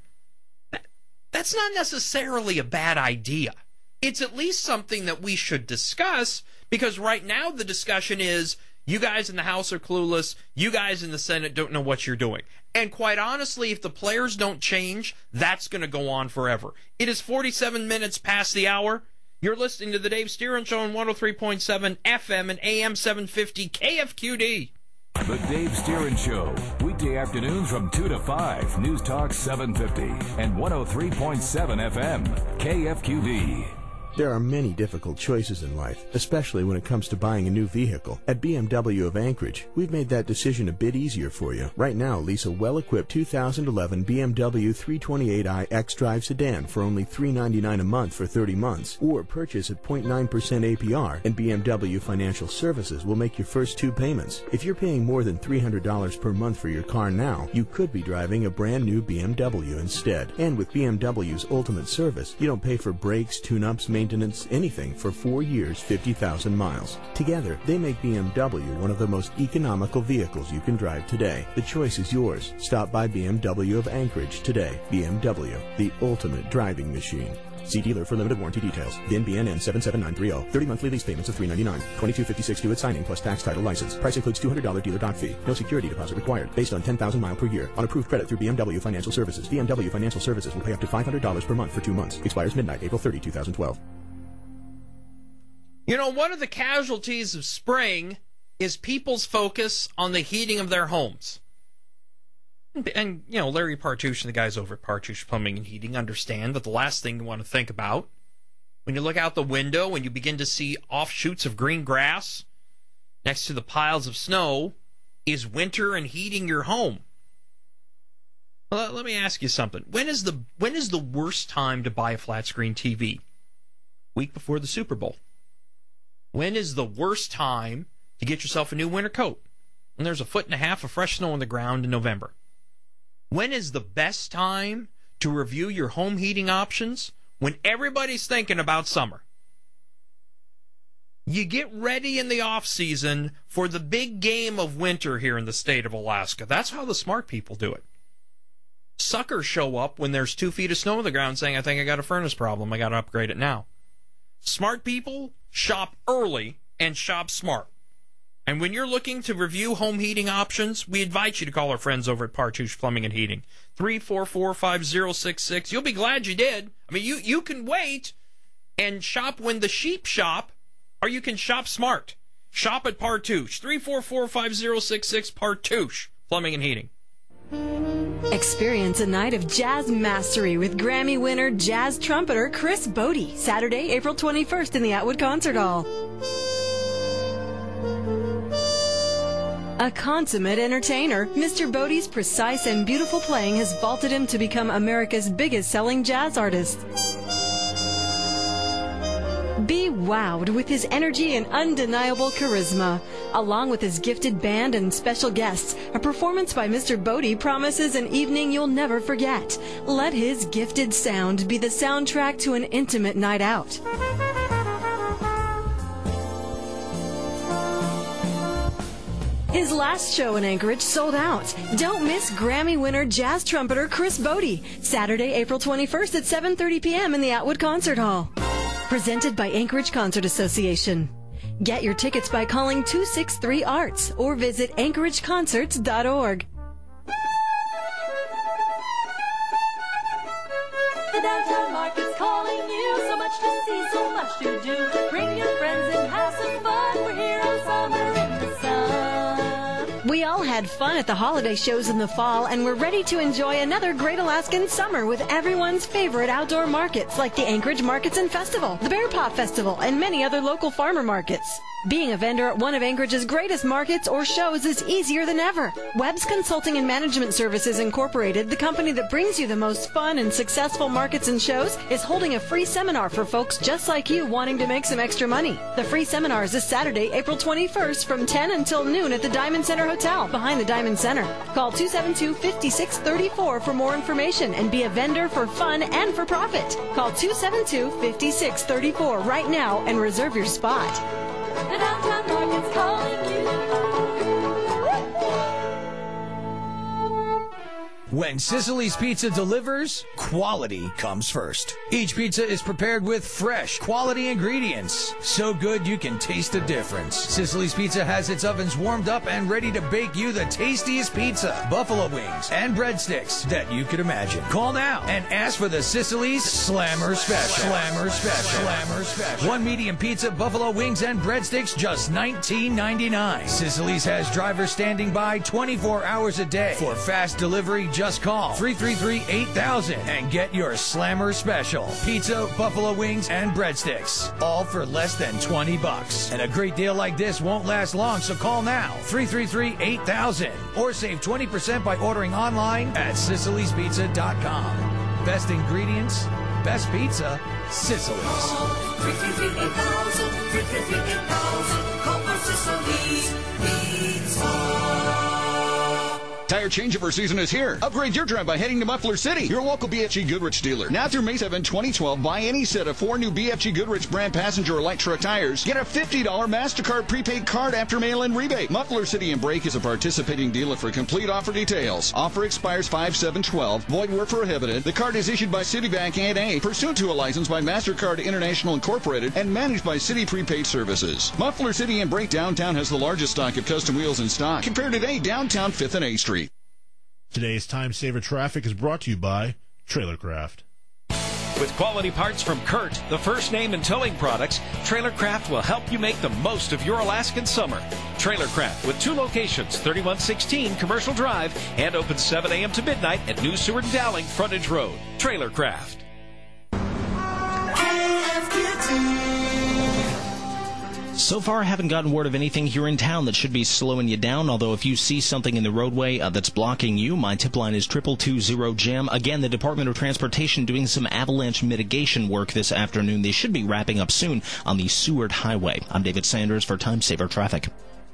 that's not necessarily a bad idea. It's at least something that we should discuss, because right now the discussion is you guys in the House are clueless, you guys in the Senate don't know what you're doing. And quite honestly, if the players don't change, that's going to go on forever. It is forty-seven minutes past the hour. You're listening to the Dave Steeren Show on one oh three point seven F M and A M seven fifty K F Q D. The Dave Steeren Show, weekday afternoons from two to five, News Talk seven fifty and one oh three point seven F M, K F Q D. There are many difficult choices in life, especially when it comes to buying a new vehicle. At B M W of Anchorage, we've made that decision a bit easier for you. Right now, lease a well-equipped two thousand eleven B M W three twenty-eight i xDrive sedan for only three hundred ninety-nine dollars a month for thirty months, or purchase at zero point nine percent A P R, and B M W Financial Services will make your first two payments. If you're paying more than three hundred dollars per month for your car now, you could be driving a brand new B M W instead. And with B M W's Ultimate Service, you don't pay for brakes, tune-ups, maintenance, Maintenance, anything for four years, fifty thousand miles. Together, they make B M W one of the most economical vehicles you can drive today. The choice is yours. Stop by B M W of Anchorage today. B M W, the ultimate driving machine. See dealer for limited warranty details. V I N B N N seven seven nine three zero. thirty monthly lease payments of three hundred ninety-nine dollars. twenty-two fifty-six due at signing plus tax, title, license. Price includes two hundred dollars dealer dock fee. No security deposit required. Based on ten thousand miles per year. On approved credit through B M W Financial Services. B M W Financial Services will pay up to five hundred dollars per month for two months. Expires midnight, April thirtieth, twenty twelve. You know, one of the casualties of spring is people's focus on the heating of their homes. And, and you know, Larry Partouche and the guys over at Partouche Plumbing and Heating understand that the last thing you want to think about when you look out the window and you begin to see offshoots of green grass next to the piles of snow is winter and heating your home. Well, let me ask you something. When is the when is the worst time to buy a flat screen T V? Week before the Super Bowl. When is the worst time to get yourself a new winter coat? When there's a foot and a half of fresh snow on the ground in November. When is the best time to review your home heating options? When everybody's thinking about summer. You get ready in the off season for the big game of winter here in the state of Alaska. That's how the smart people do it. Suckers show up when there's two feet of snow on the ground saying, I think I got a furnace problem. I got to upgrade it now. Smart people shop early and shop smart. And when you're looking to review home heating options, we invite you to call our friends over at Partouche Plumbing and Heating. three four four, five zero six six. You'll be glad you did. I mean, you, you can wait and shop when the sheep shop, or you can shop smart. Shop at Partouche. three four four, five zero six six, Partouche Plumbing and Heating. Experience a night of jazz mastery with Grammy winner jazz trumpeter Chris Bodie, Saturday, April twenty-first in the Atwood Concert Hall. A consummate entertainer, Mister Bodie's precise and beautiful playing has vaulted him to become America's biggest selling jazz artist. Be wowed with his energy and undeniable charisma. Along with his gifted band and special guests, a performance by Mister Bodie promises an evening you'll never forget. Let his gifted sound be the soundtrack to an intimate night out. His last show in Anchorage sold out. Don't miss Grammy winner jazz trumpeter Chris Bodie, Saturday, April twenty-first at seven thirty p.m. in the Atwood Concert Hall. Presented by Anchorage Concert Association. Get your tickets by calling two six three arts or visit anchorage concerts dot org. The downtown market's calling you, so much to see, so much to do. Bring your friends and have some fun. We're here all summer in the sun. We all had fun at the holiday shows in the fall, and we're ready to enjoy another great Alaskan summer with everyone's favorite outdoor markets like the Anchorage Markets and Festival, the Bear Paw Festival, and many other local farmer markets. Being a vendor at one of Anchorage's greatest markets or shows is easier than ever. Webb's Consulting and Management Services Incorporated, the company that brings you the most fun and successful markets and shows, is holding a free seminar for folks just like you wanting to make some extra money. The free seminar is this Saturday, April twenty-first from ten until noon at the Diamond Center Hotel, behind the Diamond Center. Call two seven two, five six three four for more information and be a vendor for fun and for profit. Call two seven two, five six three four right now and reserve your spot. The downtown market's calling you. When Sicily's Pizza delivers, quality comes first. Each pizza is prepared with fresh, quality ingredients. So good you can taste the difference. Sicily's Pizza has its ovens warmed up and ready to bake you the tastiest pizza, buffalo wings, and breadsticks that you could imagine. Call now and ask for the Sicily's Slammer Special. Slammer Special. Slammer Special. One medium pizza, buffalo wings, and breadsticks, just nineteen ninety-nine. Sicily's has drivers standing by twenty-four hours a day. For fast delivery, just Just call three three three, eight thousand and get your Slammer Special. Pizza, buffalo wings, and breadsticks. All for less than twenty bucks. And a great deal like this won't last long, so call now. three three three, eight thousand. Or save twenty percent by ordering online at sicilies pizza dot com. Best ingredients, best pizza, Sicily's. three three three, eight thousand. three three three, eight thousand. Call for Sicily's Pizza. Tire changeover season is here. Upgrade your drive by heading to Muffler City, your local B F G Goodrich dealer. Now through May seventh, twenty twelve, buy any set of four new B F G Goodrich brand passenger or light truck tires. Get a fifty dollars MasterCard prepaid card after mail-in rebate. Muffler City and Brake is a participating dealer. For complete offer details. Offer expires five seven twelve. Void where prohibited. The card is issued by Citibank N A, pursuant to a license by MasterCard International Incorporated and managed by City Prepaid Services. Muffler City and Brake downtown has the largest stock of custom wheels in stock. Compare today downtown fifth and A Street. Today's Time Saver Traffic is brought to you by Trailercraft. With quality parts from Kurt, the first name in towing products, Trailercraft will help you make the most of your Alaskan summer. Trailercraft with two locations, thirty-one sixteen Commercial Drive and open seven a.m. to midnight at New Seward and Dowling Frontage Road. Trailercraft. So far, I haven't gotten word of anything here in town that should be slowing you down, although if you see something in the roadway uh, that's blocking you, my tip line is triple two zero jam. Again, the Department of Transportation doing some avalanche mitigation work this afternoon. They should be wrapping up soon on the Seward Highway. I'm David Sanders for Time Saver Traffic.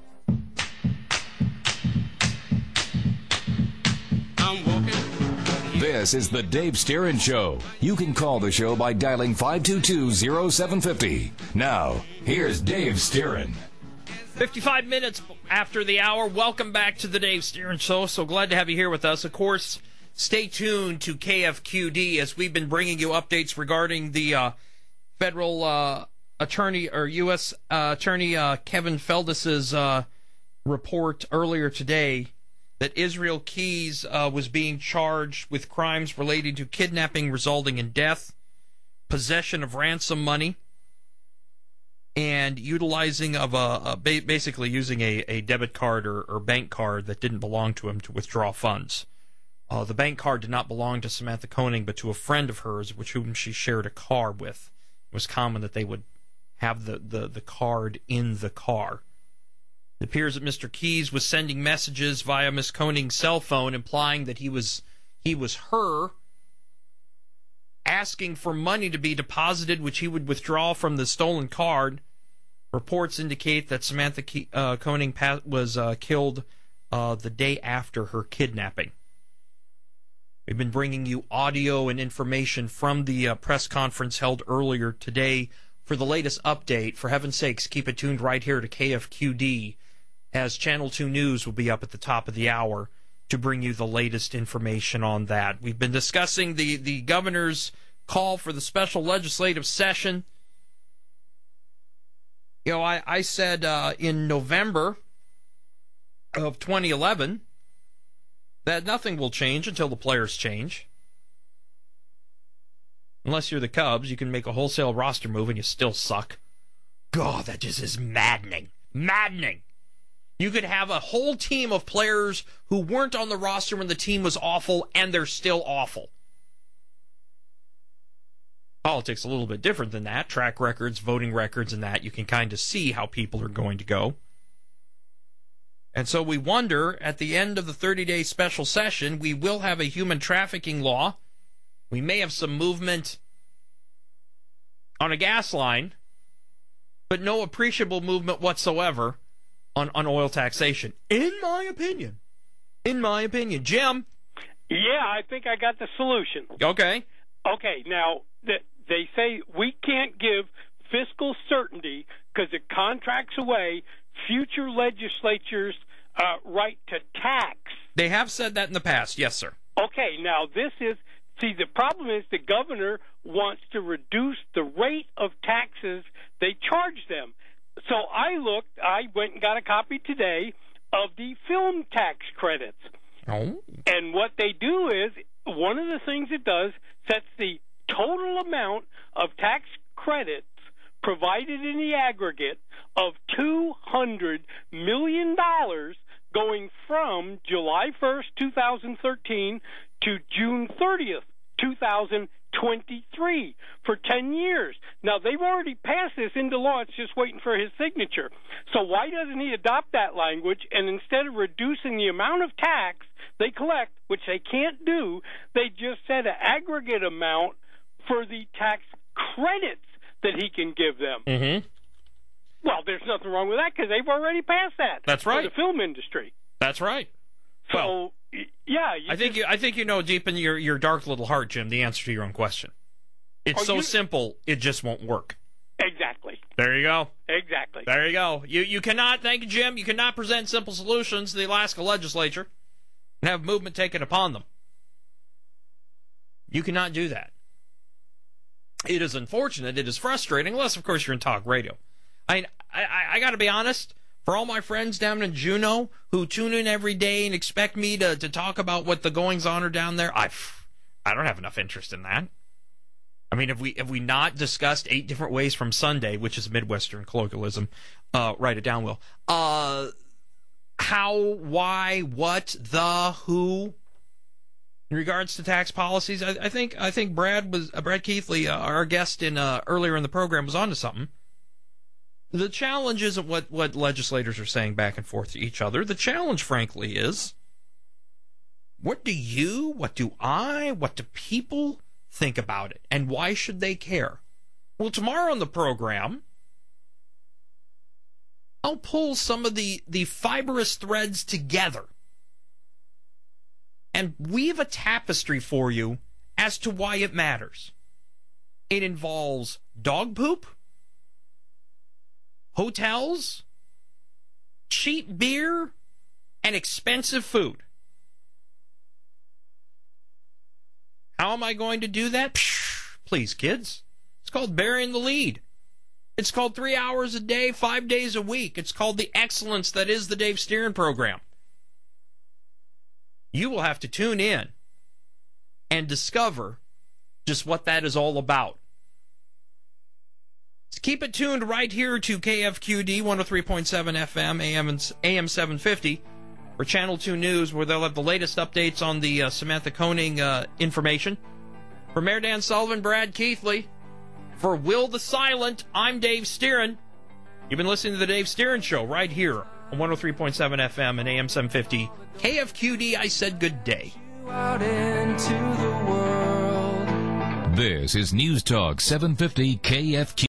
This is the Dave Sterin Show. You can call the show by dialing five two two, zero seven five zero. Now, here's Dave Sterin. fifty-five minutes after the hour. Welcome back to the Dave Sterin Show. So glad to have you here with us. Of course, stay tuned to K F Q D as we've been bringing you updates regarding the uh, federal uh, attorney or U S Uh, attorney uh, Kevin Feldis's uh, report earlier today that Israel Keys uh, was being charged with crimes related to kidnapping resulting in death, possession of ransom money, and utilizing of a, a basically using a, a debit card or, or bank card that didn't belong to him to withdraw funds. Uh, the bank card did not belong to Samantha Koenig, but to a friend of hers, with whom she shared a car with. It was common that they would have the, the, the card in the car. It appears that Mister Keys was sending messages via Miss Koenig's cell phone, implying that he was he was her asking for money to be deposited, which he would withdraw from the stolen card. Reports indicate that Samantha Ke- uh, Koenig pa- was uh, killed uh, the day after her kidnapping. We've been bringing you audio and information from the uh, press conference held earlier today. For the latest update, for heaven's sakes, keep it tuned right here to K F Q D, as Channel two News will be up at the top of the hour to bring you the latest information on that. We've been discussing the, the governor's call for the special legislative session. You know, I, I said uh, in November of twenty eleven that nothing will change until the players change. Unless you're the Cubs, you can make a wholesale roster move and you still suck. God, that just is maddening. Maddening. You could have a whole team of players who weren't on the roster when the team was awful, and they're still awful. Politics a little bit different than that. Track records, voting records, and that. You can kind of see how people are going to go. And so we wonder, at the end of the thirty-day special session, we will have a human trafficking law. We may have some movement on a gas line, but no appreciable movement whatsoever on, on oil taxation, in my opinion. In my opinion. Jim? Yeah, I think I got the solution. Okay. Okay, now, th- they say we can't give fiscal certainty because it contracts away future legislatures' uh, right to tax. They have said that in the past, yes, sir. Okay, now this is, see, the problem is the governor wants to reduce the rate of taxes they charge them. So I looked, I went and got a copy today of the film tax credits. Oh. And what they do is, one of the things it does sets the total amount of tax credits provided in the aggregate of two hundred million dollars going from July first, two thousand thirteen to June thirtieth, two thousand twenty-three, for ten years. Now, they've already passed this into law. It's just waiting for his signature. So why doesn't he adopt that language, and instead of reducing the amount of tax they collect, which they can't do, they just set an aggregate amount for the tax credits that he can give them? Mm-hmm. Well, there's nothing wrong with that because they've already passed that. That's right. For the film industry. That's right. So, well, yeah. I think you, I think you know deep in your, your dark little heart, Jim, the answer to your own question. It's Oh, so you- simple, it just won't work. Exactly. There you go. Exactly. There you go. You you cannot, thank you, Jim, you cannot present simple solutions to the Alaska legislature and have movement taken upon them. You cannot do that. It is unfortunate. It is frustrating, unless, of course, you're in talk radio. I mean, I, I, I got to be honest. For all my friends down in Juneau who tune in every day and expect me to, to talk about what the goings-on are down there, I, I don't have enough interest in that. I mean, have we have we not discussed eight different ways from Sunday, which is Midwestern colloquialism, uh, write it down, Will, uh, how, why, what, the, who, in regards to tax policies? I, I think I think Brad was uh, Brad Keithley, uh, our guest in uh, earlier in the program, was onto something. The challenge isn't what, what legislators are saying back and forth to each other. The challenge, frankly, is what do you, what do I, what do people think about it, and why should they care? Well, tomorrow on the program, I'll pull some of the, the fibrous threads together and weave a tapestry for you as to why it matters. It involves dog poop, hotels, cheap beer, and expensive food. How am I going to do that? Psh, please, kids. It's called burying the lead. It's called three hours a day, five days a week. It's called the excellence that is the Dave Steeran program. You will have to tune in and discover just what that is all about. So keep it tuned right here to K F Q D one oh three point seven F M, A M, and A M seven fifty, or Channel two News, where they'll have the latest updates on the uh, Samantha Koenig uh, information. For Mayor Dan Sullivan, Brad Keithley, for Will the Silent, I'm Dave Steeran. You've been listening to the Dave Steeran Show right here on one oh three point seven F M and A M seven fifty. K F Q D, I said good day. Out into the world. This is News Talk seven fifty K F Q.